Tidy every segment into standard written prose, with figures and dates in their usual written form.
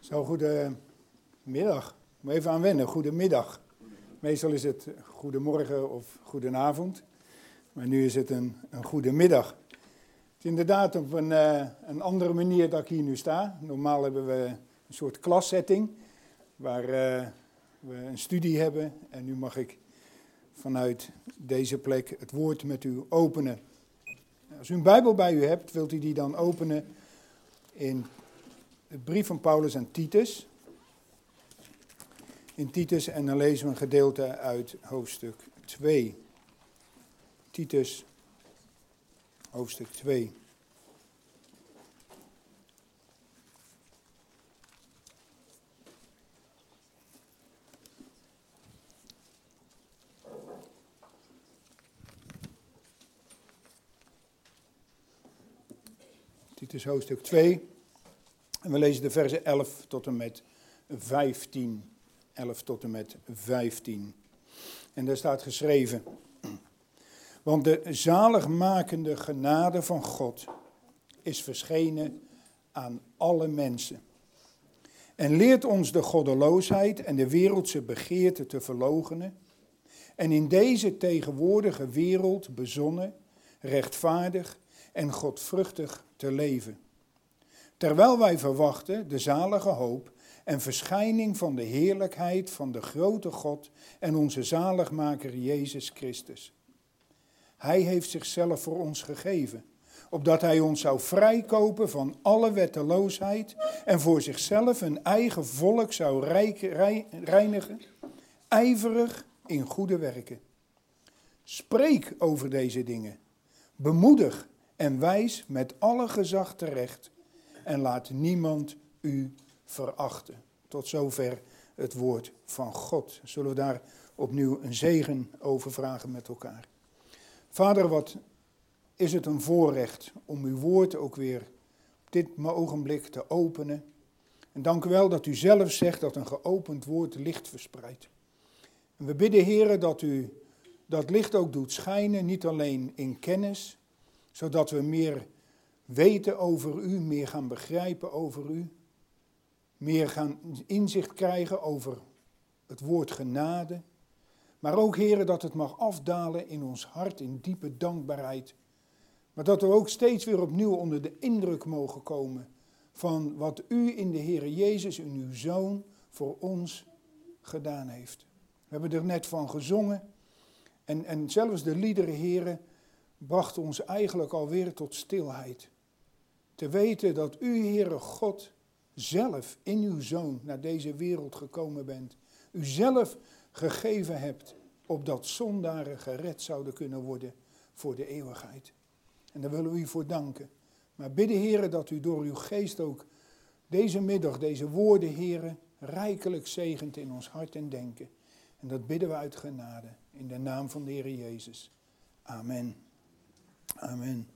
Zo, goedemiddag. Moet even aan wennen, goedemiddag. Meestal is het goedemorgen of goedenavond, maar nu is het een goedemiddag. Het is inderdaad op een andere manier dat ik hier nu sta. Normaal hebben we een soort klassetting, waar we een studie hebben. En nu mag ik vanuit deze plek het woord met u openen. Als u een Bijbel bij u hebt, wilt u die dan openen in de brief van Paulus aan Titus. In Titus, en dan lezen we een gedeelte uit hoofdstuk 2. Titus, hoofdstuk 2. Titus, hoofdstuk 2. En we lezen de versen 11 tot en met 15. 11 tot en met 15. En daar staat geschreven: Want de zaligmakende genade van God is verschenen aan alle mensen. En leert ons de goddeloosheid en de wereldse begeerte te verloochenen. En in deze tegenwoordige wereld bezonnen, rechtvaardig en godvruchtig te leven. Terwijl wij verwachten de zalige hoop en verschijning van de heerlijkheid van de grote God en onze zaligmaker Jezus Christus. Hij heeft zichzelf voor ons gegeven, opdat hij ons zou vrijkopen van alle wetteloosheid en voor zichzelf een eigen volk zou reinigen, ijverig in goede werken. Spreek over deze dingen, bemoedig en wijs met alle gezag terecht en laat niemand u verachten. Tot zover het woord van God. Zullen we daar opnieuw een zegen over vragen met elkaar. Vader, wat is het een voorrecht om uw woord ook weer op dit ogenblik te openen. En dank u wel dat u zelf zegt dat een geopend woord licht verspreidt. En we bidden, Heere, dat u dat licht ook doet schijnen, niet alleen in kennis, zodat we meer weten over u, meer gaan begrijpen over u. Meer gaan inzicht krijgen over het woord genade. Maar ook, Heere, dat het mag afdalen in ons hart in diepe dankbaarheid. Maar dat we ook steeds weer opnieuw onder de indruk mogen komen van wat u in de Heere Jezus, in uw Zoon, voor ons gedaan heeft. We hebben er net van gezongen. En zelfs de liederen, Heere, brachten ons eigenlijk alweer tot stilheid. Te weten dat u, Heere God, zelf in uw Zoon naar deze wereld gekomen bent. U zelf gegeven hebt, opdat zondaren gered zouden kunnen worden voor de eeuwigheid. En daar willen we u voor danken. Maar bidden, Heere, dat u door uw geest ook deze middag, deze woorden, Heere, rijkelijk zegent in ons hart en denken. En dat bidden we uit genade, in de naam van de Heere Jezus. Amen. Amen.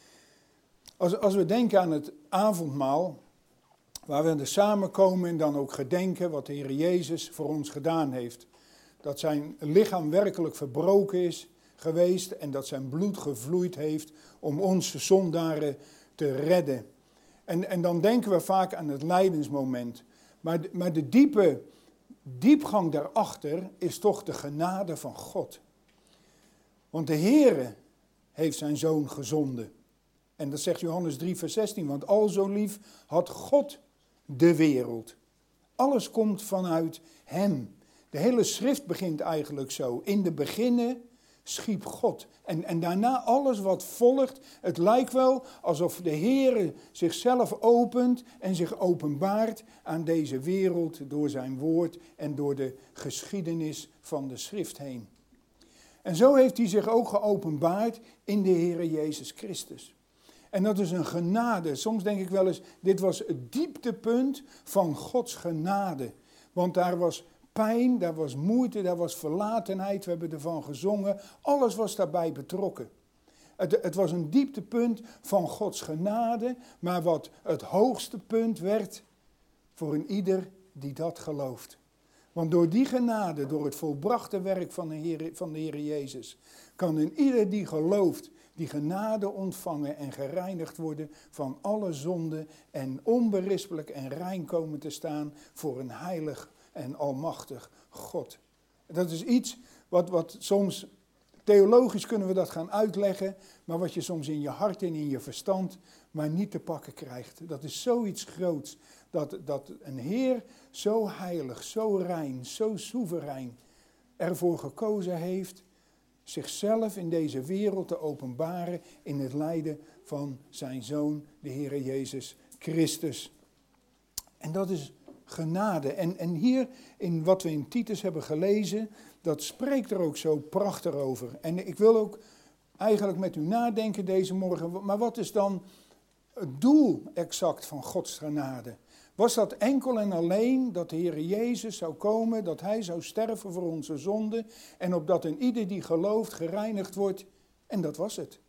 Als we denken aan het avondmaal, waar we er samenkomen en dan ook gedenken wat de Heer Jezus voor ons gedaan heeft. Dat zijn lichaam werkelijk verbroken is geweest en dat zijn bloed gevloeid heeft om ons zondaren te redden. En dan denken we vaak aan het lijdensmoment. Maar de diepgang daarachter is toch de genade van God. Want de Heere heeft zijn Zoon gezonden. En dat zegt Johannes 3 vers 16, want al zo lief had God de wereld. Alles komt vanuit hem. De hele schrift begint eigenlijk zo. In de beginnen schiep God. En daarna alles wat volgt. Het lijkt wel alsof de Heere zichzelf opent en zich openbaart aan deze wereld door zijn woord en door de geschiedenis van de schrift heen. En zo heeft hij zich ook geopenbaard in de Heere Jezus Christus. En dat is een genade. Soms denk ik wel eens, dit was het dieptepunt van Gods genade. Want daar was pijn, daar was moeite, daar was verlatenheid. We hebben ervan gezongen. Alles was daarbij betrokken. Het was een dieptepunt van Gods genade. Maar wat het hoogste punt werd voor een ieder die dat gelooft. Want door die genade, door het volbrachte werk van de Heer Jezus, kan een ieder die gelooft, die genade ontvangen en gereinigd worden van alle zonde en onberispelijk en rein komen te staan voor een heilig en almachtig God. Dat is iets wat soms, theologisch kunnen we dat gaan uitleggen, maar wat je soms in je hart en in je verstand maar niet te pakken krijgt. Dat is zoiets groots, dat een Heer zo heilig, zo rein, zo soeverein ervoor gekozen heeft zichzelf in deze wereld te openbaren in het lijden van zijn Zoon, de Heere Jezus Christus. En dat is genade. En hier in wat we in Titus hebben gelezen, dat spreekt er ook zo prachtig over. En ik wil ook eigenlijk met u nadenken deze morgen, maar wat is dan het doel exact van Gods genade? Was dat enkel en alleen dat de Heere Jezus zou komen, dat Hij zou sterven voor onze zonden en opdat een ieder die gelooft gereinigd wordt? En dat was het.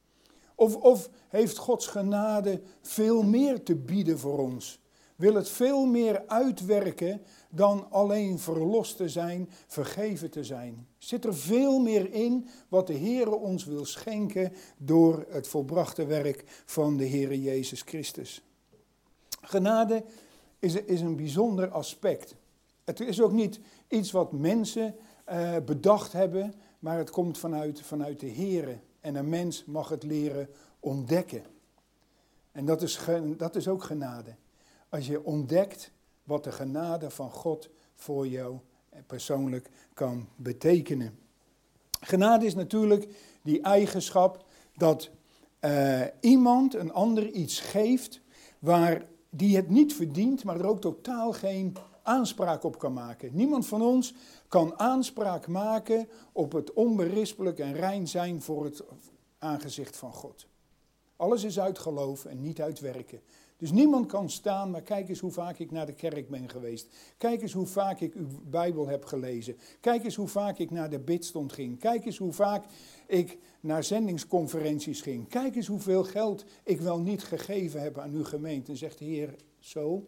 Of heeft Gods genade veel meer te bieden voor ons? Wil het veel meer uitwerken dan alleen verlost te zijn, vergeven te zijn? Zit er veel meer in wat de Heere ons wil schenken door het volbrachte werk van de Heere Jezus Christus? Genade is een bijzonder aspect. Het is ook niet iets wat mensen bedacht hebben, maar het komt vanuit de Heere. En een mens mag het leren ontdekken. En dat is ook genade. Als je ontdekt wat de genade van God voor jou persoonlijk kan betekenen. Genade is natuurlijk die eigenschap dat iemand een ander iets geeft die het niet verdient, maar er ook totaal geen aanspraak op kan maken. Niemand van ons kan aanspraak maken op het onberispelijk en rein zijn voor het aangezicht van God. Alles is uit geloof en niet uit werken. Dus niemand kan staan, maar kijk eens hoe vaak ik naar de kerk ben geweest. Kijk eens hoe vaak ik uw Bijbel heb gelezen. Kijk eens hoe vaak ik naar de bidstond ging. Kijk eens hoe vaak ik naar zendingsconferenties ging. Kijk eens hoeveel geld ik wel niet gegeven heb aan uw gemeente. En zegt de Heer, zo?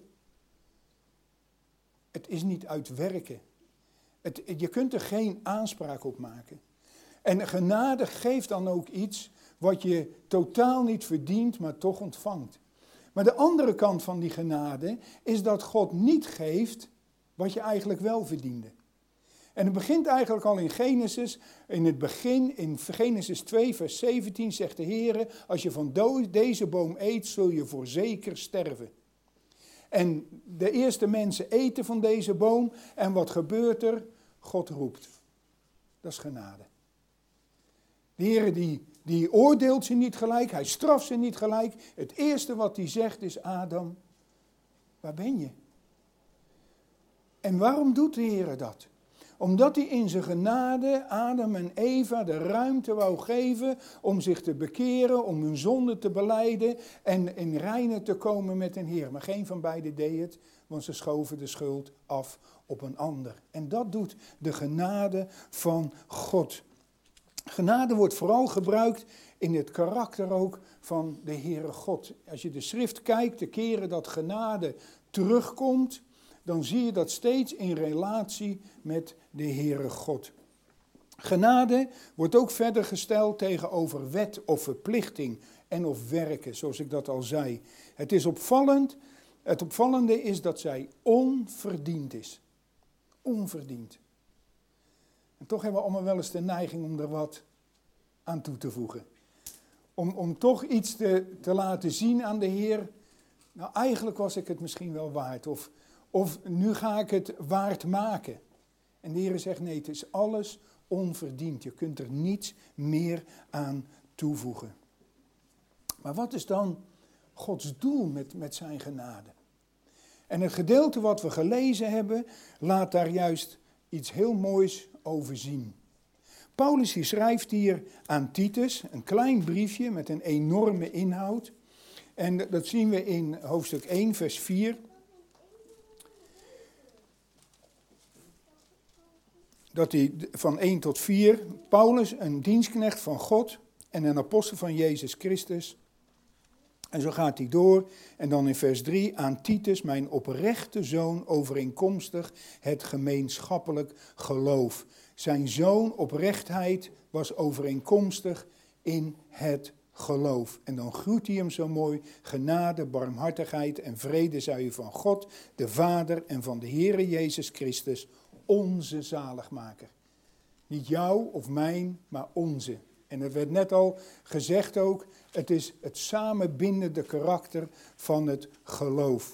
Het is niet uit werken. Je kunt er geen aanspraak op maken. En genade geeft dan ook iets wat je totaal niet verdient, maar toch ontvangt. Maar de andere kant van die genade is dat God niet geeft wat je eigenlijk wel verdiende. En het begint eigenlijk al in Genesis. In het begin, in Genesis 2 vers 17 zegt de Heer, als je van deze boom eet, zul je voorzeker sterven. En de eerste mensen eten van deze boom en wat gebeurt er? God roept. Dat is genade. De Heer die oordeelt ze niet gelijk, hij straft ze niet gelijk. Het eerste wat hij zegt is, Adam, waar ben je? En waarom doet de Heer dat? Omdat hij in zijn genade Adam en Eva de ruimte wou geven om zich te bekeren, om hun zonde te belijden en in reine te komen met een Heer. Maar geen van beiden deed het, want ze schoven de schuld af op een ander. En dat doet de genade van God. Genade wordt vooral gebruikt in het karakter ook van de Heere God. Als je de schrift kijkt, de keren dat genade terugkomt, dan zie je dat steeds in relatie met de Heere God. Genade wordt ook verder gesteld tegenover wet of verplichting en of werken, zoals ik dat al zei. Het is opvallend, het opvallende is dat zij onverdiend is. Onverdiend. En toch hebben we allemaal wel eens de neiging om er wat aan toe te voegen. Om toch iets te laten zien aan de Heer. Nou, eigenlijk was ik het misschien wel waard. Of nu ga ik het waard maken. En de Heer zegt, nee, het is alles onverdiend. Je kunt er niets meer aan toevoegen. Maar wat is dan Gods doel met zijn genade? En het gedeelte wat we gelezen hebben, laat daar juist iets heel moois over zien. Paulus die schrijft hier aan Titus een klein briefje met een enorme inhoud. En dat zien we in hoofdstuk 1 vers 4. Dat hij van 1 tot 4, Paulus, een dienstknecht van God en een apostel van Jezus Christus. En zo gaat hij door. En dan in vers 3, aan Titus, mijn oprechte zoon, overeenkomstig het gemeenschappelijk geloof. Zijn zoon oprechtheid was overeenkomstig in het geloof. En dan groet hij hem zo mooi. Genade, barmhartigheid en vrede zij u van God, de Vader en van de Heere Jezus Christus, onze zaligmaker. Niet jou of mijn, maar onze. En het werd net al gezegd ook, het is het samenbindende karakter van het geloof.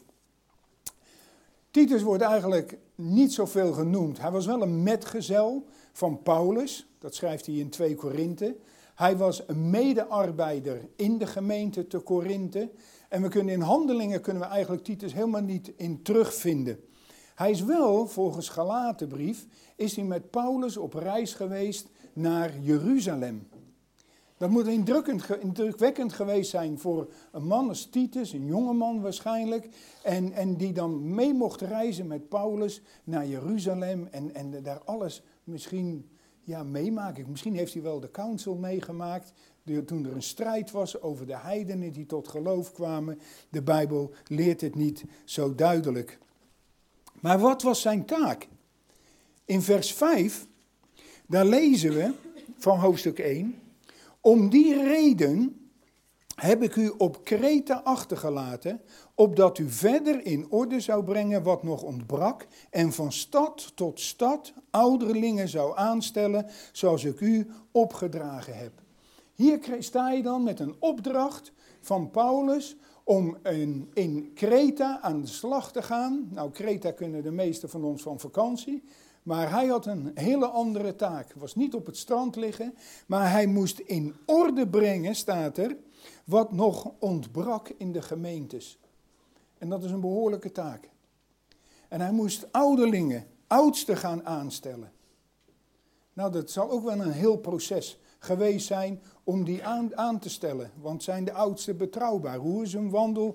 Titus wordt eigenlijk niet zoveel genoemd. Hij was wel een metgezel van Paulus, dat schrijft hij in 2 Korinthe. Hij was een medearbeider in de gemeente te Korinthe. En we kunnen in Handelingen eigenlijk Titus helemaal niet in terugvinden. Hij is wel, volgens Galatenbrief, is hij met Paulus op reis geweest naar Jeruzalem. Dat moet indrukwekkend geweest zijn voor een man als Titus, een jonge man waarschijnlijk. En die dan mee mocht reizen met Paulus naar Jeruzalem en daar alles misschien meemaken. Misschien heeft hij wel de council meegemaakt, toen er een strijd was over de heidenen die tot geloof kwamen. De Bijbel leert het niet zo duidelijk. Maar wat was zijn taak? In vers 5, daar lezen we van hoofdstuk 1... Om die reden heb ik u op Kreta achtergelaten, opdat u verder in orde zou brengen wat nog ontbrak en van stad tot stad ouderlingen zou aanstellen, zoals ik u opgedragen heb. Hier sta je dan met een opdracht van Paulus om in Kreta aan de slag te gaan. Nou, Kreta kunnen de meesten van ons van vakantie. Maar hij had een hele andere taak. Het was niet op het strand liggen, maar hij moest in orde brengen, staat er, wat nog ontbrak in de gemeentes. En dat is een behoorlijke taak. En hij moest ouderlingen, oudsten gaan aanstellen. Nou, dat zal ook wel een heel proces geweest zijn om die aan te stellen. Want zijn de oudsten betrouwbaar? Hoe is hun wandel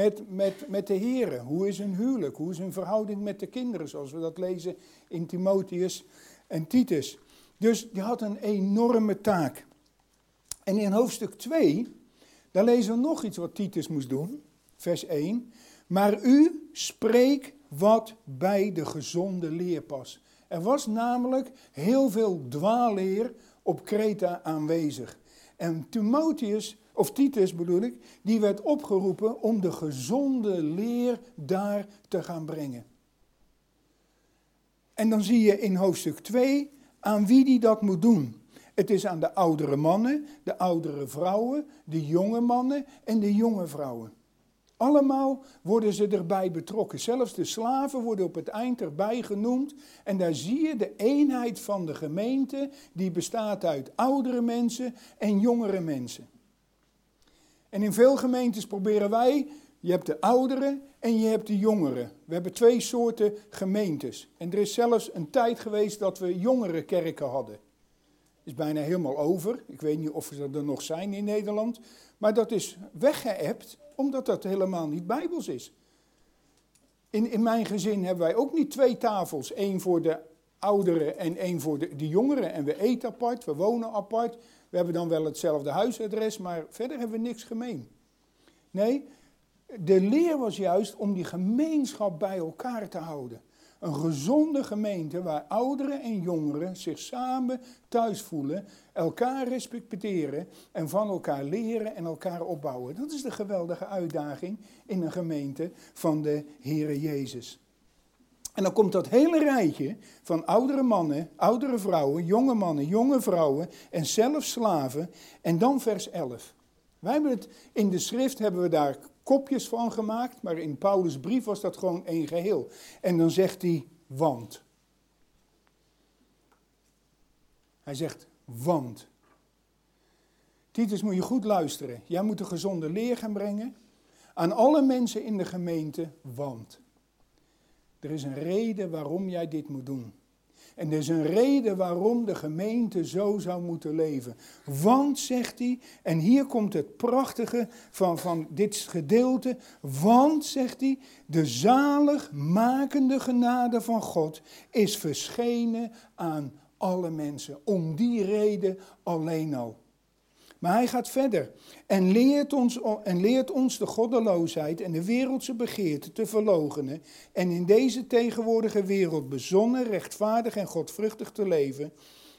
met de Here? Hoe is hun huwelijk? Hoe is hun verhouding met de kinderen? Zoals we dat lezen in Timotheus en Titus. Dus die had een enorme taak. En in hoofdstuk 2, daar lezen we nog iets wat Titus moest doen. Vers 1. Maar u spreek wat bij de gezonde leer past. Er was namelijk heel veel dwaalleer op Kreta aanwezig. En Titus bedoel ik, die werd opgeroepen om de gezonde leer daar te gaan brengen. En dan zie je in hoofdstuk 2 aan wie die dat moet doen. Het is aan de oudere mannen, de oudere vrouwen, de jonge mannen en de jonge vrouwen. Allemaal worden ze erbij betrokken. Zelfs de slaven worden op het eind erbij genoemd. En daar zie je de eenheid van de gemeente, die bestaat uit oudere mensen en jongere mensen. En in veel gemeentes proberen wij, je hebt de ouderen en je hebt de jongeren. We hebben 2 soorten gemeentes. En er is zelfs een tijd geweest dat we jongere kerken hadden. Is bijna helemaal over. Ik weet niet of ze er nog zijn in Nederland. Maar dat is weggeëpt, omdat dat helemaal niet bijbels is. In mijn gezin hebben wij ook niet 2 tafels. 1 voor de ouderen en 1 voor de jongeren. En we eten apart, we wonen apart. We hebben dan wel hetzelfde huisadres, maar verder hebben we niks gemeen. Nee, de leer was juist om die gemeenschap bij elkaar te houden. Een gezonde gemeente waar ouderen en jongeren zich samen thuis voelen, elkaar respecteren en van elkaar leren en elkaar opbouwen. Dat is de geweldige uitdaging in een gemeente van de Heere Jezus. En dan komt dat hele rijtje van oudere mannen, oudere vrouwen, jonge mannen, jonge vrouwen en zelfs slaven. En dan vers 11. Wij hebben het in de schrift hebben we daar kopjes van gemaakt, maar in Paulus' brief was dat gewoon één geheel. En dan zegt hij, want. Hij zegt, want. Titus, moet je goed luisteren. Jij moet een gezonde leer gaan brengen aan alle mensen in de gemeente, want. Er is een reden waarom jij dit moet doen. En er is een reden waarom de gemeente zo zou moeten leven. Want, zegt hij, en hier komt het prachtige van dit gedeelte. Want, zegt hij, de zaligmakende genade van God is verschenen aan alle mensen. Om die reden alleen al. Maar hij gaat verder en leert ons de goddeloosheid en de wereldse begeerte te verloochenen en in deze tegenwoordige wereld bezonnen, rechtvaardig en godvruchtig te leven,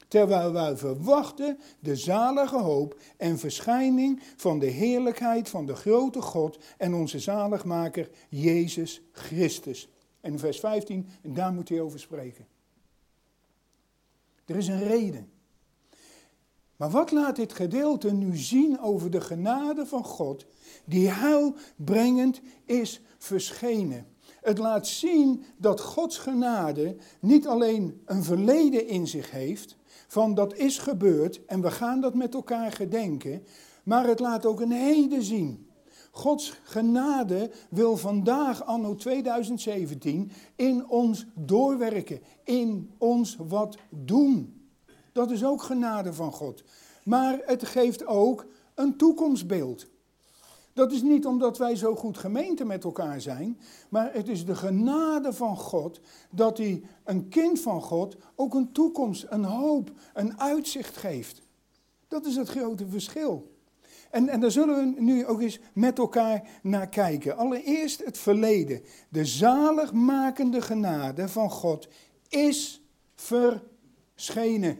terwijl wij verwachten de zalige hoop en verschijning van de heerlijkheid van de grote God en onze zaligmaker Jezus Christus. En in vers 15, en daar moet hij over spreken. Er is een reden. Maar wat laat dit gedeelte nu zien over de genade van God, die heilbrengend is verschenen? Het laat zien dat Gods genade niet alleen een verleden in zich heeft, van dat is gebeurd en we gaan dat met elkaar gedenken, maar het laat ook een heden zien. Gods genade wil vandaag, anno 2017, in ons doorwerken, in ons wat doen. Dat is ook genade van God. Maar het geeft ook een toekomstbeeld. Dat is niet omdat wij zo goed gemeente met elkaar zijn, maar het is de genade van God dat hij een kind van God ook een toekomst, een hoop, een uitzicht geeft. Dat is het grote verschil. En daar zullen we nu ook eens met elkaar naar kijken. Allereerst het verleden. De zaligmakende genade van God is verschenen.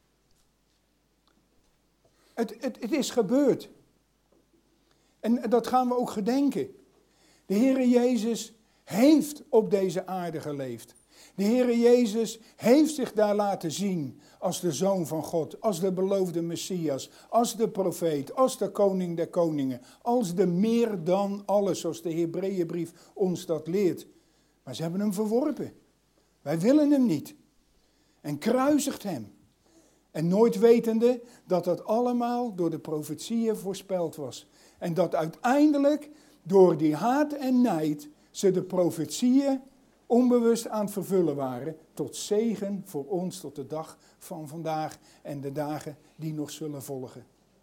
Het is gebeurd. En dat gaan we ook gedenken. De Heere Jezus heeft op deze aarde geleefd. De Heere Jezus heeft zich daar laten zien als de Zoon van God, als de beloofde Messias, als de profeet, als de koning der koningen, als de meer dan alles, zoals de Hebreeënbrief ons dat leert. Maar ze hebben hem verworpen. Wij willen hem niet. En kruisigt hem. En nooit wetende dat dat allemaal door de profetieën voorspeld was. En dat uiteindelijk door die haat en nijd ze de profetieën onbewust aan het vervullen waren. Tot zegen voor ons tot de dag van vandaag en de dagen die nog zullen volgen.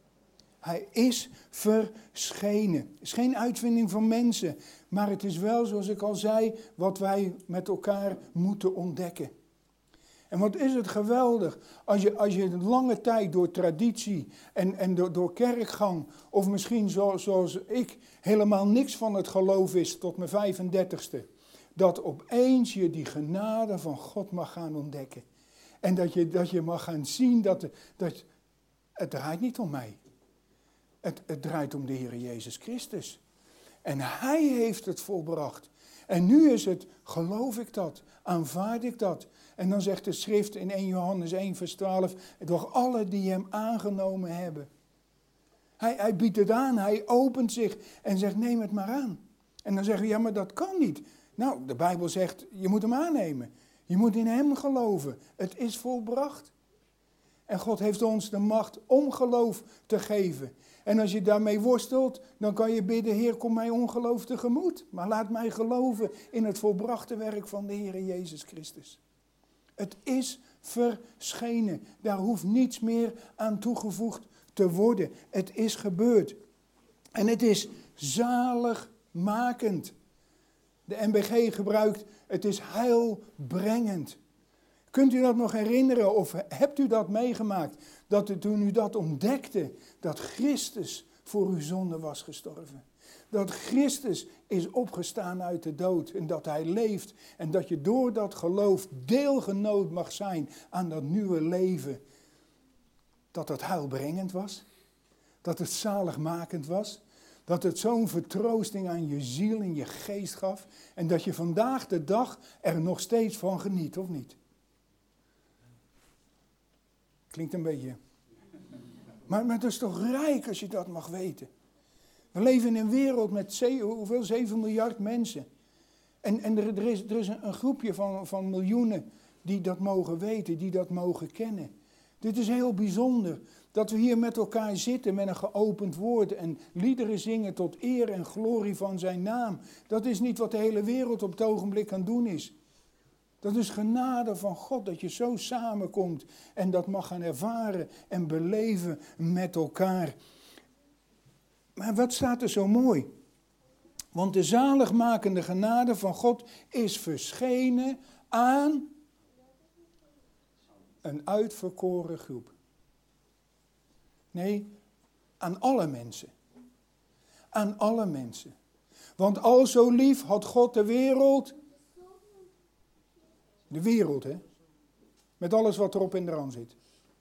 Hij is verschenen. Het is geen uitvinding van mensen. Maar het is wel, zoals ik al zei, wat wij met elkaar moeten ontdekken. En wat is het geweldig als je een lange tijd door traditie en door kerkgang, of misschien zoals ik, helemaal niks van het geloof is tot mijn 35ste. Dat opeens je die genade van God mag gaan ontdekken. En dat je mag gaan zien dat het draait niet om mij. Het draait om de Heer Jezus Christus. En Hij heeft het volbracht. En nu is het, geloof ik dat, aanvaard ik dat. En dan zegt de schrift in 1 Johannes 1 vers 12, door alle die hem aangenomen hebben. Hij biedt het aan, hij opent zich en zegt neem het maar aan. En dan zeggen we ja maar dat kan niet. Nou de Bijbel zegt je moet hem aannemen. Je moet in hem geloven. Het is volbracht. En God heeft ons de macht om geloof te geven. En als je daarmee worstelt, dan kan je bidden, Heer, kom mij ongeloof tegemoet. Maar laat mij geloven in het volbrachte werk van de Heer Jezus Christus. Het is verschenen. Daar hoeft niets meer aan toegevoegd te worden. Het is gebeurd. En het is zaligmakend. De NBG gebruikt, het is heilbrengend. Kunt u dat nog herinneren of hebt u dat meegemaakt? Dat toen u dat ontdekte, dat Christus voor uw zonde was gestorven. Dat Christus is opgestaan uit de dood en dat Hij leeft. En dat je door dat geloof deelgenoot mag zijn aan dat nieuwe leven. Dat het heilbrengend was. Dat het zaligmakend was. Dat het zo'n vertroosting aan je ziel en je geest gaf. En dat je vandaag de dag er nog steeds van geniet, of niet? Klinkt een beetje. Maar het is toch rijk als je dat mag weten. We leven in een wereld met 7 miljard mensen. En er is een groepje van miljoenen die dat mogen weten, die dat mogen kennen. Dit is heel bijzonder. Dat we hier met elkaar zitten met een geopend woord en liederen zingen tot eer en glorie van zijn naam. Dat is niet wat de hele wereld op het ogenblik aan doen is. Dat is genade van God, dat je zo samenkomt en dat mag gaan ervaren en beleven met elkaar. Maar wat staat er zo mooi? Want de zaligmakende genade van God is verschenen aan een uitverkoren groep. Nee, aan alle mensen. Aan alle mensen. Want al zo lief had God de wereld. De wereld, hè. Met alles wat erop en eraan zit.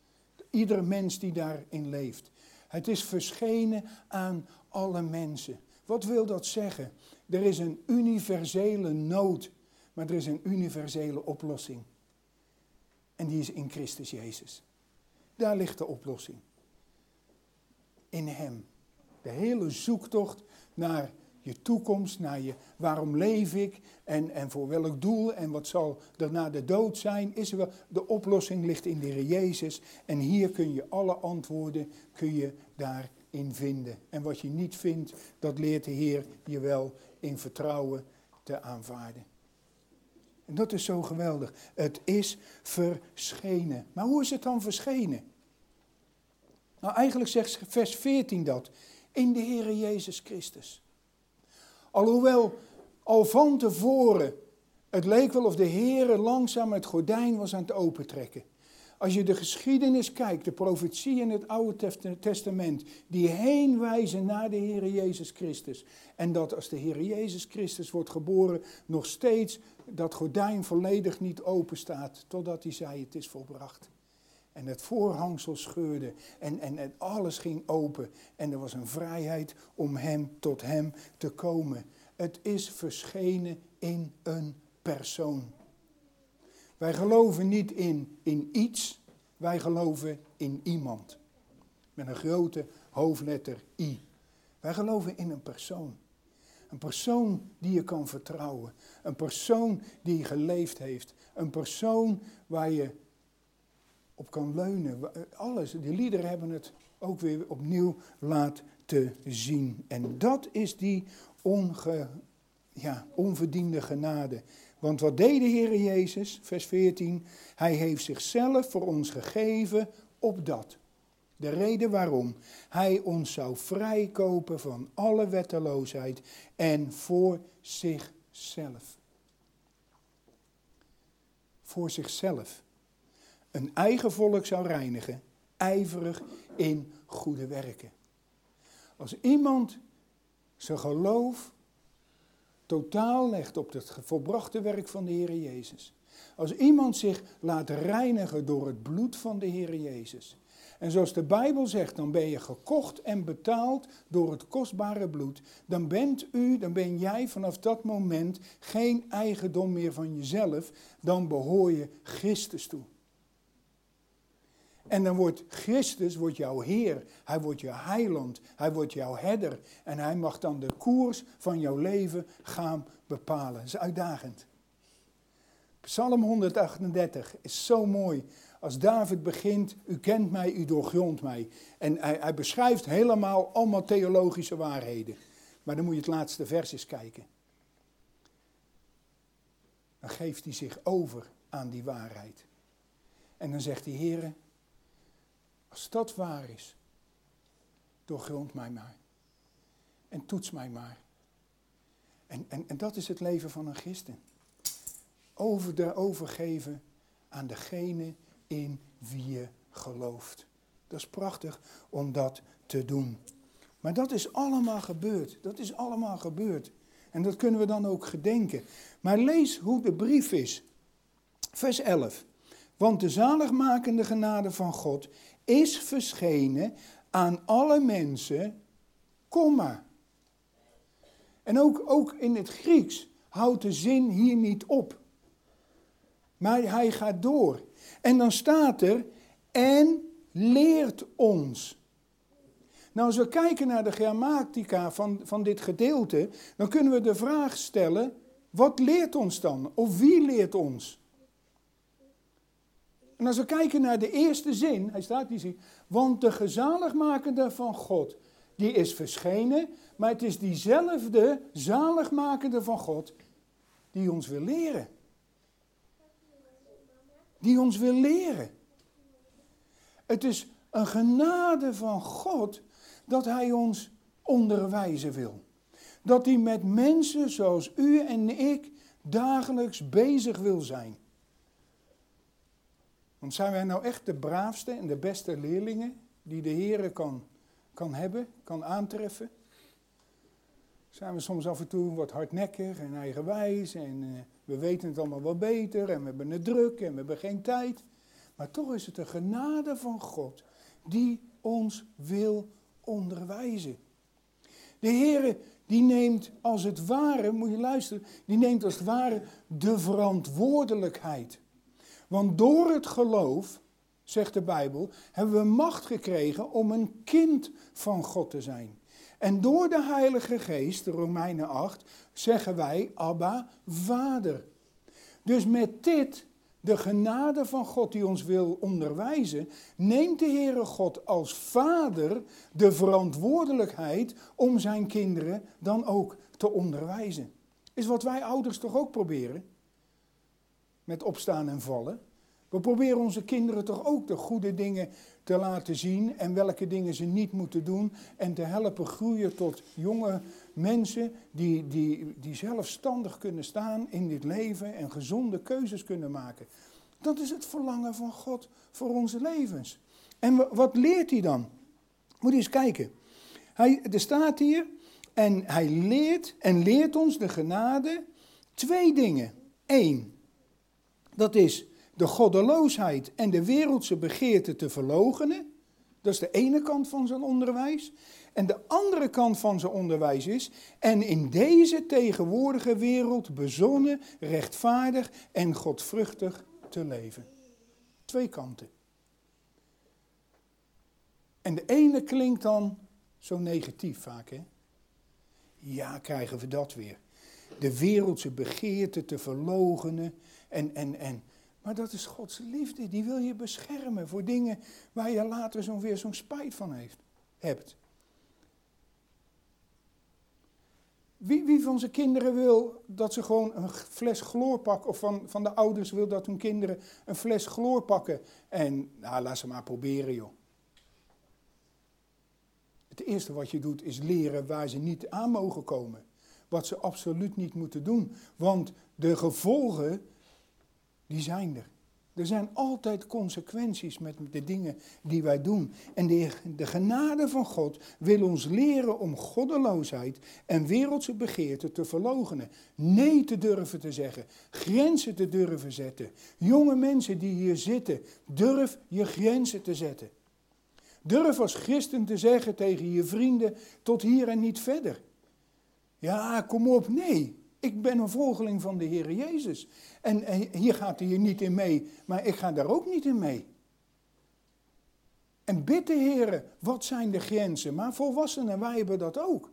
iedere mens die daarin leeft. Het is verschenen aan alle mensen. Wat wil dat zeggen? Er is een universele nood, maar er is een universele oplossing. En die is in Christus Jezus. Daar ligt de oplossing. In hem. De hele zoektocht naar je toekomst, naar je waarom leef ik en voor welk doel en wat zal er na de dood zijn. De oplossing ligt in de Heer Jezus en hier kun je alle antwoorden daarin vinden. En wat je niet vindt, dat leert de Heer je wel in vertrouwen te aanvaarden. En dat is zo geweldig. Het is verschenen. Maar hoe is het dan verschenen? Nou, eigenlijk zegt vers 14 dat. In de Heere Jezus Christus. Alhoewel al van tevoren het leek wel of de Heere langzaam het gordijn was aan het opentrekken. Als je de geschiedenis kijkt, de profetie in het Oude Testament, die heen wijzen naar de Heere Jezus Christus. En dat als de Heere Jezus Christus wordt geboren, nog steeds dat gordijn volledig niet open staat, totdat hij zei het is volbracht. En het voorhangsel scheurde en alles ging open. En er was een vrijheid om tot hem te komen. Het is verschenen in een persoon. Wij geloven niet in iets, wij geloven in iemand. Met een grote hoofdletter I. Wij geloven in een persoon. Een persoon die je kan vertrouwen. Een persoon die geleefd heeft. Een persoon waar je op kan leunen. Alles, die liederen hebben het ook weer opnieuw laten zien. En dat is die onverdiende genade. Want wat deed de Heer Jezus, vers 14? Hij heeft zichzelf voor ons gegeven opdat. De reden waarom. Hij ons zou vrijkopen van alle wetteloosheid en voor zichzelf. Voor zichzelf. Een eigen volk zou reinigen, ijverig in goede werken. Als iemand zijn geloof totaal legt op het volbrachte werk van de Heer Jezus. Als iemand zich laat reinigen door het bloed van de Heer Jezus. En zoals de Bijbel zegt, dan ben je gekocht en betaald door het kostbare bloed. Dan ben jij vanaf dat moment geen eigendom meer van jezelf. Dan behoor je Christus toe. En dan wordt Christus jouw Heer, hij wordt jouw heiland, hij wordt jouw herder. En hij mag dan de koers van jouw leven gaan bepalen. Dat is uitdagend. Psalm 138 is zo mooi. Als David begint, u kent mij, u doorgrondt mij. En hij beschrijft allemaal theologische waarheden. Maar dan moet je het laatste vers eens kijken. Dan geeft hij zich over aan die waarheid. En dan zegt hij, Heere, als dat waar is, doorgrond mij maar. En toets mij maar. En dat is het leven van een christen. Overgeven aan degene in wie je gelooft. Dat is prachtig om dat te doen. Maar dat is allemaal gebeurd. Dat is allemaal gebeurd. En dat kunnen we dan ook gedenken. Maar lees hoe de brief is. Vers 11. Want de zaligmakende genade van God is verschenen aan alle mensen, komma. En ook in het Grieks houdt de zin hier niet op. Maar hij gaat door. En dan staat er, en leert ons. Nou, als we kijken naar de grammatica van dit gedeelte, dan kunnen we de vraag stellen, wat leert ons dan? Of wie leert ons? En als we kijken naar de eerste zin, hij staat hier, want de gezaligmakende van God, die is verschenen, maar het is diezelfde zaligmakende van God die ons wil leren. Die ons wil leren. Het is een genade van God dat hij ons onderwijzen wil. Dat hij met mensen zoals u en ik dagelijks bezig wil zijn. Want zijn wij nou echt de braafste en de beste leerlingen die de Heer kan hebben, kan aantreffen? Zijn we soms af en toe wat hardnekkig en eigenwijs en we weten het allemaal wel beter en we hebben het druk en we hebben geen tijd. Maar toch is het de genade van God die ons wil onderwijzen. De Heere die neemt als het ware, moet je luisteren, die neemt als het ware de verantwoordelijkheid. Want door het geloof, zegt de Bijbel, hebben we macht gekregen om een kind van God te zijn. En door de Heilige Geest, de Romeinen 8, zeggen wij Abba, Vader. Dus met dit, de genade van God die ons wil onderwijzen, neemt de Heere God als vader de verantwoordelijkheid om zijn kinderen dan ook te onderwijzen. Is wat wij ouders toch ook proberen? Met opstaan en vallen. We proberen onze kinderen toch ook de goede dingen te laten zien en welke dingen ze niet moeten doen. En te helpen groeien tot jonge mensen die zelfstandig kunnen staan in dit leven en gezonde keuzes kunnen maken. Dat is het verlangen van God voor onze levens. En wat leert hij dan? Moet je eens kijken. Er staat hier, en hij leert ons de genade 2 dingen. 1, dat is de goddeloosheid en de wereldse begeerte te verloochenen. Dat is de ene kant van zijn onderwijs. En de andere kant van zijn onderwijs is, en in deze tegenwoordige wereld bezonnen, rechtvaardig en godvruchtig te leven. 2 kanten. En de ene klinkt dan zo negatief vaak, hè? Ja, krijgen we dat weer. De wereldse begeerte te verloochenen en. Maar dat is Gods liefde, die wil je beschermen voor dingen waar je later weer zo'n spijt van hebt. Wie van zijn kinderen wil dat ze gewoon een fles chloor pakken, of van de ouders wil dat hun kinderen een fles chloor pakken en laat ze maar proberen, joh. Het eerste wat je doet is leren waar ze niet aan mogen komen. Wat ze absoluut niet moeten doen. Want de gevolgen, die zijn er. Er zijn altijd consequenties met de dingen die wij doen. En de genade van God wil ons leren om goddeloosheid en wereldse begeerte te verloochenen. Nee te durven te zeggen. Grenzen te durven zetten. Jonge mensen die hier zitten, durf je grenzen te zetten. Durf als christen te zeggen tegen je vrienden, tot hier en niet verder. Ja, kom op, nee. Ik ben een volgeling van de Heer Jezus. En hier gaat hij niet in mee, maar ik ga daar ook niet in mee. En bid de Heer, wat zijn de grenzen? Maar volwassenen, wij hebben dat ook.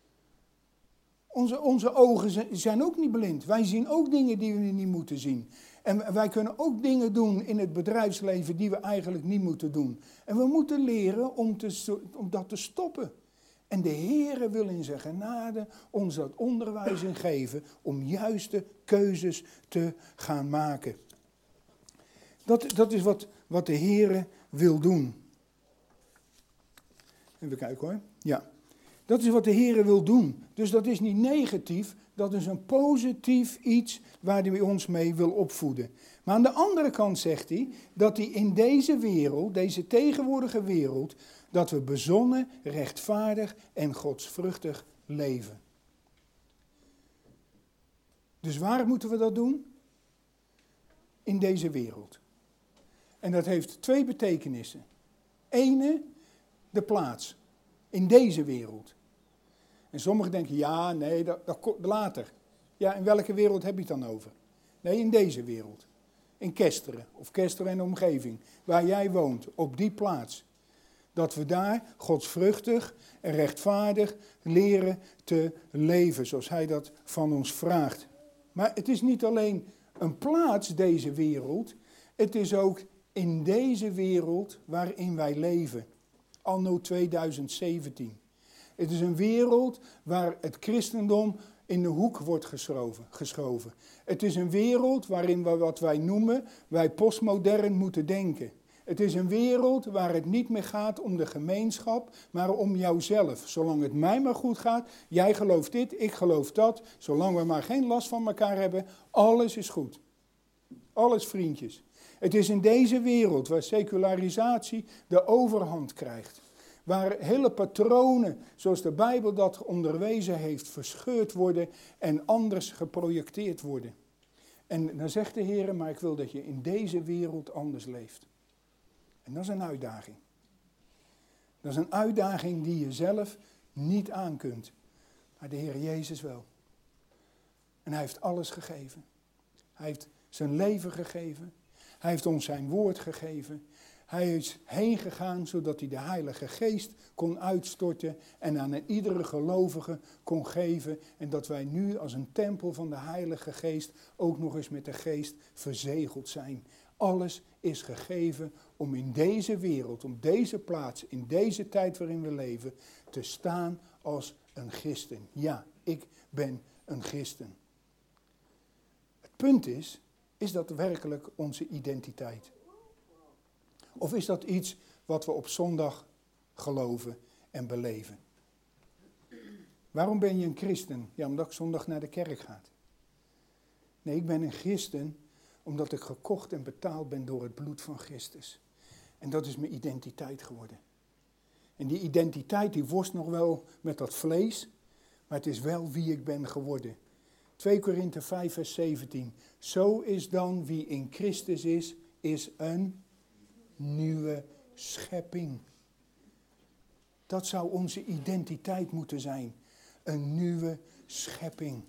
Onze ogen zijn ook niet blind. Wij zien ook dingen die we niet moeten zien. En wij kunnen ook dingen doen in het bedrijfsleven die we eigenlijk niet moeten doen. En we moeten leren om dat te stoppen. En de Heere wil in zijn genade ons dat onderwijs in geven om juiste keuzes te gaan maken. Dat is wat de Heere wil doen. Even kijken hoor. Ja, dat is wat de Heere wil doen. Dus dat is niet negatief, dat is een positief iets waar hij ons mee wil opvoeden. Maar aan de andere kant zegt hij dat hij in deze wereld, deze tegenwoordige wereld, dat we bezonnen, rechtvaardig en godsvruchtig leven. Dus waar moeten we dat doen? In deze wereld. En dat heeft 2 betekenissen. Ene, de plaats. In deze wereld. En sommigen denken, ja, nee, dat komt later. Ja, in welke wereld heb je het dan over? Nee, in deze wereld. In Kesteren, of Kesteren en de omgeving, waar jij woont, op die plaats. Dat we daar godsvruchtig en rechtvaardig leren te leven, zoals hij dat van ons vraagt. Maar het is niet alleen een plaats, deze wereld, het is ook in deze wereld waarin wij leven. Anno 2017. Het is een wereld waar het christendom in de hoek wordt geschoven. Het is een wereld waarin we wat wij postmodern moeten denken. Het is een wereld waar het niet meer gaat om de gemeenschap, maar om jouzelf. Zolang het mij maar goed gaat, jij gelooft dit, ik geloof dat. Zolang we maar geen last van elkaar hebben, alles is goed. Alles vriendjes. Het is in deze wereld waar secularisatie de overhand krijgt. Waar hele patronen, zoals de Bijbel dat onderwezen heeft, verscheurd worden en anders geprojecteerd worden. En dan zegt de Heer, maar ik wil dat je in deze wereld anders leeft. En dat is een uitdaging. Dat is een uitdaging die je zelf niet aan kunt. Maar de Heer Jezus wel. En hij heeft alles gegeven. Hij heeft zijn leven gegeven. Hij heeft ons zijn woord gegeven. Hij is heen gegaan zodat hij de Heilige Geest kon uitstorten en aan iedere gelovige kon geven. En dat wij nu als een tempel van de Heilige Geest ook nog eens met de Geest verzegeld zijn. Alles is gegeven om in deze wereld, om deze plaats, in deze tijd waarin we leven, te staan als een christen. Ja, ik ben een christen. Het punt is dat werkelijk onze identiteit? Of is dat iets wat we op zondag geloven en beleven? Waarom ben je een christen? Ja, omdat ik zondag naar de kerk ga. Nee, ik ben een christen omdat ik gekocht en betaald ben door het bloed van Christus. En dat is mijn identiteit geworden. En die identiteit die worst nog wel met dat vlees, maar het is wel wie ik ben geworden. 2 Korinthe 5 vers 17. Zo is dan wie in Christus is een nieuwe schepping. Dat zou onze identiteit moeten zijn. Een nieuwe schepping.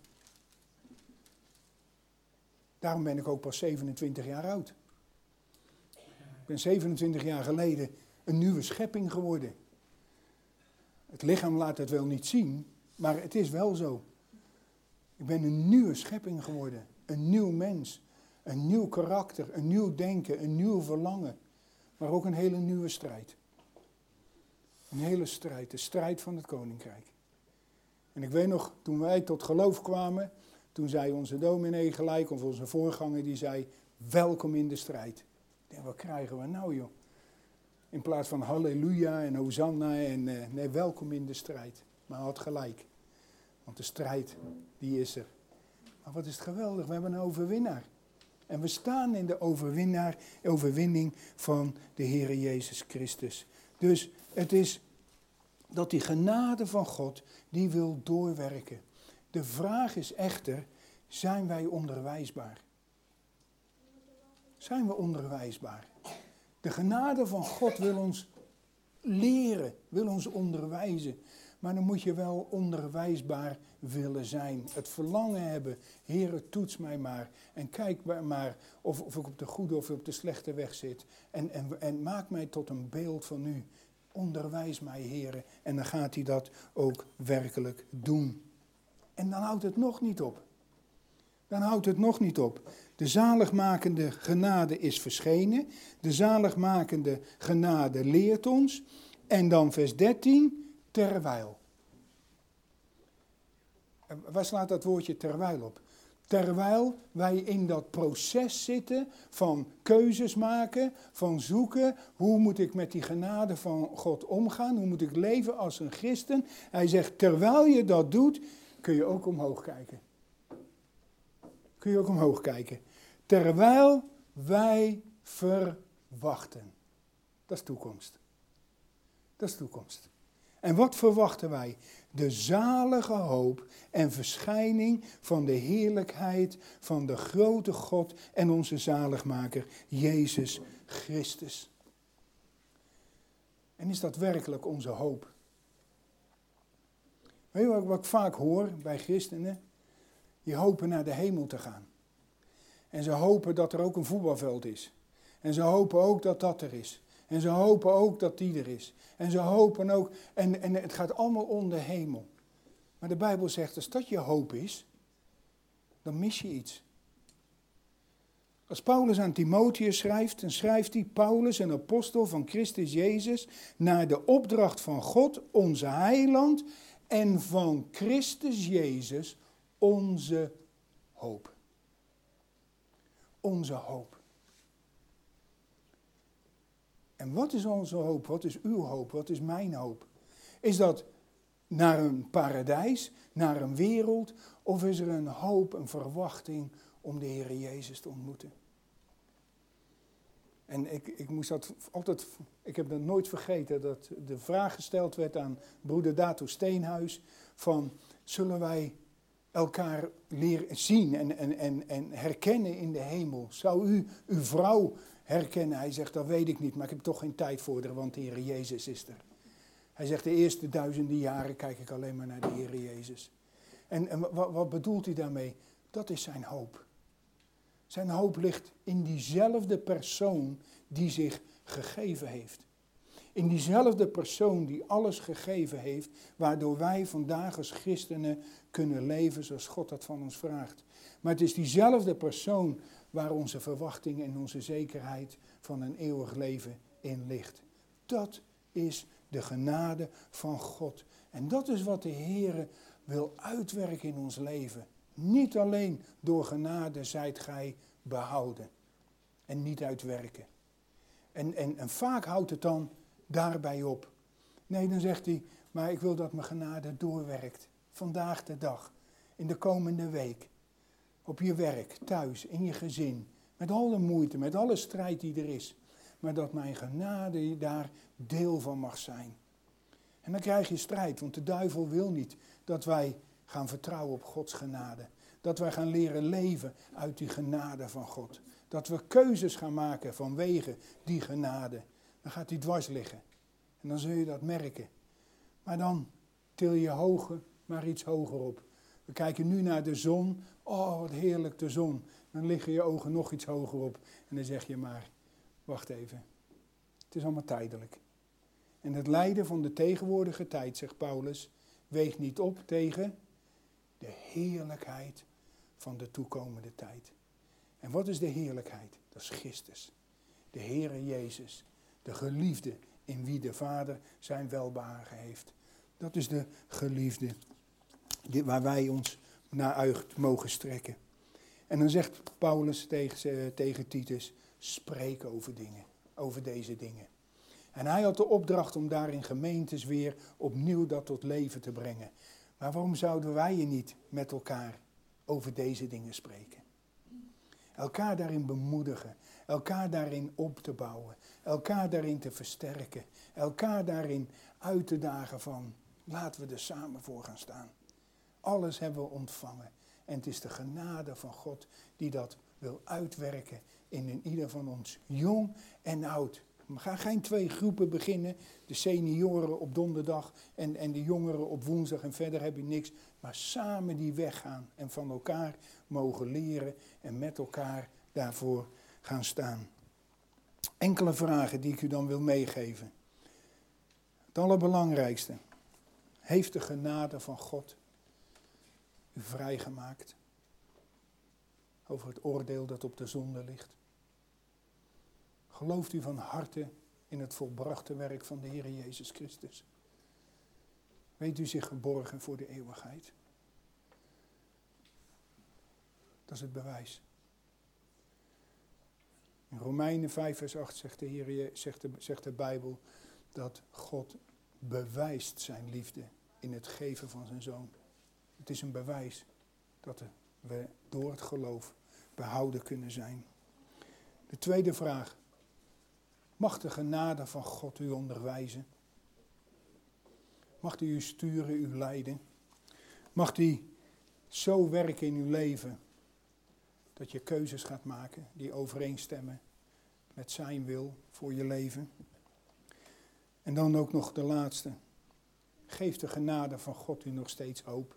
Daarom ben ik ook pas 27 jaar oud. Ik ben 27 jaar geleden een nieuwe schepping geworden. Het lichaam laat het wel niet zien, maar het is wel zo. Ik ben een nieuwe schepping geworden. Een nieuw mens. Een nieuw karakter. Een nieuw denken. Een nieuw verlangen. Maar ook een hele nieuwe strijd. Een hele strijd. De strijd van het koninkrijk. En ik weet nog, toen wij tot geloof kwamen, toen zei onze dominee gelijk, of onze voorganger, die zei, welkom in de strijd. Ik denk, wat krijgen we nou joh? In plaats van halleluja en hosanna en nee, welkom in de strijd. Maar hij had gelijk. Want de strijd, die is er. Maar wat is het geweldig, we hebben een overwinnaar. En we staan in de overwinning van de Heere Jezus Christus. Dus het is dat die genade van God, die wil doorwerken. De vraag is echter, zijn wij onderwijsbaar? Zijn we onderwijsbaar? De genade van God wil ons leren, wil ons onderwijzen. Maar dan moet je wel onderwijsbaar willen zijn. Het verlangen hebben, Heere, toets mij maar. En kijk maar of ik op de goede of op de slechte weg zit. En maak mij tot een beeld van u. Onderwijs mij, Heere. En dan gaat hij dat ook werkelijk doen. En dan houdt het nog niet op. Dan houdt het nog niet op. De zaligmakende genade is verschenen. De zaligmakende genade leert ons. En dan vers 13, terwijl. Waar slaat dat woordje terwijl op? Terwijl wij in dat proces zitten van keuzes maken, van zoeken. Hoe moet ik met die genade van God omgaan? Hoe moet ik leven als een christen? Hij zegt, terwijl je dat doet, kun je ook omhoog kijken. Kun je ook omhoog kijken. Terwijl wij verwachten. Dat is toekomst. Dat is toekomst. En wat verwachten wij? De zalige hoop en verschijning van de heerlijkheid van de grote God en onze zaligmaker, Jezus Christus. En is dat werkelijk onze hoop? Weet je wat ik vaak hoor bij christenen? Die hopen naar de hemel te gaan. En ze hopen dat er ook een voetbalveld is. En ze hopen ook dat dat er is. En ze hopen ook dat die er is. En ze hopen ook, en het gaat allemaal om de hemel. Maar de Bijbel zegt, als dat je hoop is, dan mis je iets. Als Paulus aan Timotheus schrijft, dan schrijft hij, Paulus, een apostel van Christus Jezus, naar de opdracht van God, onze heiland, en van Christus Jezus, onze hoop. Onze hoop. En wat is onze hoop? Wat is uw hoop? Wat is mijn hoop? Is dat naar een paradijs, naar een wereld? Of is er een hoop, een verwachting om de Heer Jezus te ontmoeten? En ik heb dat nooit vergeten, dat de vraag gesteld werd aan broeder Dato Steenhuis, van zullen wij elkaar leren zien en herkennen in de hemel. Zou u uw vrouw herkennen? Hij zegt, dat weet ik niet, maar ik heb toch geen tijd voor haar, want de Heer Jezus is er. Hij zegt, de eerste 1000 jaren kijk ik alleen maar naar de Heer Jezus. En wat bedoelt hij daarmee? Dat is zijn hoop. Zijn hoop ligt in diezelfde persoon die zich gegeven heeft. In diezelfde persoon die alles gegeven heeft, waardoor wij vandaag als christenen kunnen leven zoals God dat van ons vraagt. Maar het is diezelfde persoon waar onze verwachting en onze zekerheid van een eeuwig leven in ligt. Dat is de genade van God. En dat is wat de Heer wil uitwerken in ons leven. Niet alleen door genade zijt gij behouden en niet uitwerken. En vaak houdt het dan daarbij op. Nee, dan zegt hij, maar ik wil dat mijn genade doorwerkt. Vandaag de dag, in de komende week. Op je werk, thuis, in je gezin. Met alle moeite, met alle strijd die er is. Maar dat mijn genade daar deel van mag zijn. En dan krijg je strijd, want de duivel wil niet dat wij gaan vertrouwen op Gods genade. Dat wij gaan leren leven uit die genade van God. Dat we keuzes gaan maken vanwege die genade. Dan gaat hij dwars liggen. En dan zul je dat merken. Maar dan til je hoger, maar iets hoger op. We kijken nu naar de zon. Oh, wat heerlijk de zon. Dan liggen je ogen nog iets hoger op. En dan zeg je maar, wacht even. Het is allemaal tijdelijk. En het lijden van de tegenwoordige tijd, zegt Paulus, weegt niet op tegen de heerlijkheid van de toekomende tijd. En wat is de heerlijkheid? Dat is Christus. De Heere Jezus. De geliefde in wie de Vader zijn welbehagen heeft. Dat is de geliefde waar wij ons naar uit mogen strekken. En dan zegt Paulus tegen Titus, spreek over dingen, over deze dingen. En hij had de opdracht om daar in gemeentes weer opnieuw dat tot leven te brengen. Maar waarom zouden wij je niet met elkaar over deze dingen spreken? Elkaar daarin bemoedigen, elkaar daarin op te bouwen, elkaar daarin te versterken, elkaar daarin uit te dagen van, laten we er samen voor gaan staan. Alles hebben we ontvangen en het is de genade van God die dat wil uitwerken in ieder van ons, jong en oud. We gaan geen 2 groepen beginnen, de senioren op donderdag en de jongeren op woensdag en verder heb je niks. Maar samen die weg gaan en van elkaar mogen leren en met elkaar daarvoor gaan staan. Enkele vragen die ik u dan wil meegeven. Het allerbelangrijkste. Heeft de genade van God u vrijgemaakt over het oordeel dat op de zonde ligt? Gelooft u van harte in het volbrachte werk van de Heer Jezus Christus? Weet u zich geborgen voor de eeuwigheid? Dat is het bewijs. In Romeinen 5 vers 8 zegt de Bijbel dat God bewijst zijn liefde in het geven van zijn Zoon. Het is een bewijs dat we door het geloof behouden kunnen zijn. De tweede vraag. Mag de genade van God u onderwijzen? Mag die u sturen, u leiden? Mag die zo werken in uw leven dat je keuzes gaat maken die overeenstemmen met zijn wil voor je leven? En dan ook nog de laatste. Geeft de genade van God u nog steeds hoop?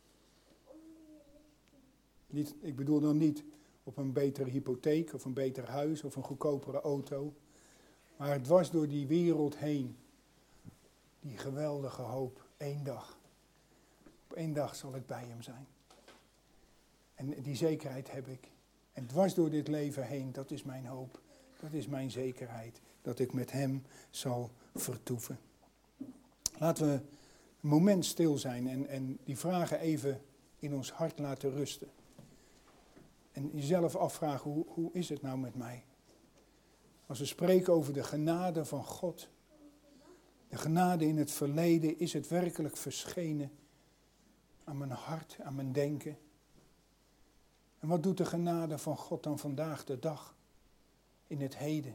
Ik bedoel dan niet op een betere hypotheek of een beter huis of een goedkopere auto. Maar dwars door die wereld heen, die geweldige hoop, 1 dag. Op 1 dag zal ik bij hem zijn. En die zekerheid heb ik. En dwars door dit leven heen, dat is mijn hoop. Dat is mijn zekerheid, dat ik met hem zal vertoeven. Laten we een moment stil zijn en die vragen even in ons hart laten rusten. En jezelf afvragen, hoe is het nou met mij? Als we spreken over de genade van God, de genade in het verleden, is het werkelijk verschenen aan mijn hart, aan mijn denken? En wat doet de genade van God dan vandaag de dag, in het heden?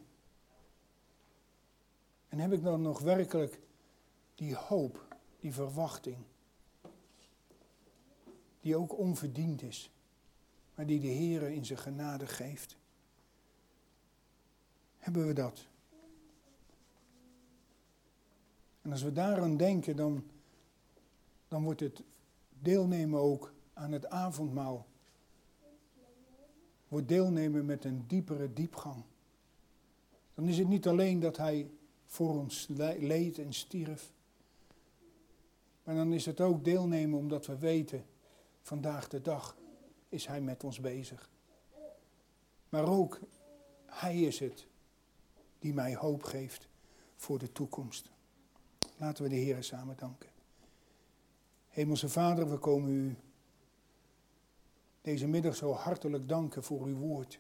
En heb ik dan nog werkelijk die hoop, die verwachting, die ook onverdiend is, maar die de Heere in zijn genade geeft. Hebben we dat? En als we daaraan denken, dan wordt het deelnemen ook aan het avondmaal. Wordt deelnemen met een diepere diepgang. Dan is het niet alleen dat hij voor ons leed en stierf. Maar dan is het ook deelnemen omdat we weten, vandaag de dag is hij met ons bezig. Maar ook, hij is het die mij hoop geeft voor de toekomst. Laten we de Heere samen danken. Hemelse Vader, we komen u deze middag zo hartelijk danken voor uw woord.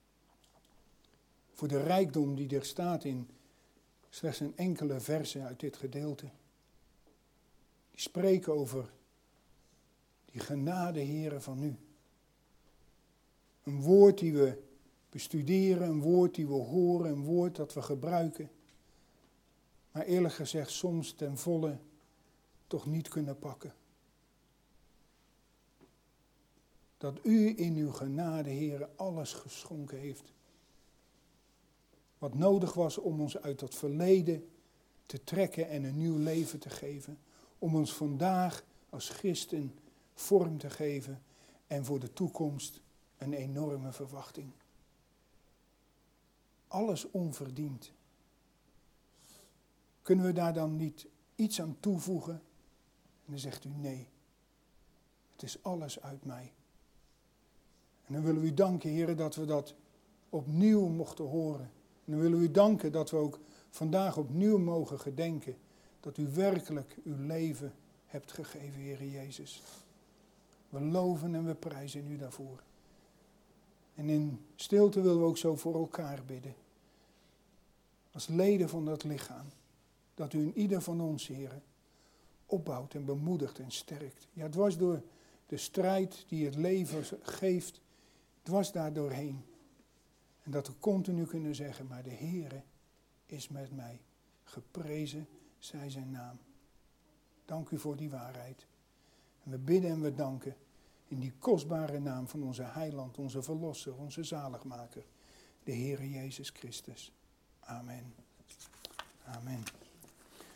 Voor de rijkdom die er staat in slechts een enkele verse uit dit gedeelte. Die spreken over die genade, Heere, van u. Een woord die we bestuderen, een woord die we horen, een woord dat we gebruiken. Maar eerlijk gezegd soms ten volle toch niet kunnen pakken. Dat u in uw genade, Heere, alles geschonken heeft. Wat nodig was om ons uit dat verleden te trekken en een nieuw leven te geven. Om ons vandaag als christen vorm te geven en voor de toekomst een enorme verwachting. Alles onverdiend. Kunnen we daar dan niet iets aan toevoegen? En dan zegt u nee. Het is alles uit mij. En dan willen we u danken, Heer, dat we dat opnieuw mochten horen. En dan willen we u danken dat we ook vandaag opnieuw mogen gedenken dat u werkelijk uw leven hebt gegeven, Heer Jezus. We loven en we prijzen u daarvoor. En in stilte willen we ook zo voor elkaar bidden. Als leden van dat lichaam. Dat u in ieder van ons, Heer, opbouwt en bemoedigt en sterkt. Ja, dwars door de strijd die het leven geeft, dwars daar doorheen. En dat we continu kunnen zeggen, maar de Heere is met mij. Geprezen zij zijn naam. Dank u voor die waarheid. En we bidden en we danken in die kostbare naam van onze heiland, onze verlosser, onze zaligmaker, de Heere Jezus Christus. Amen. Amen.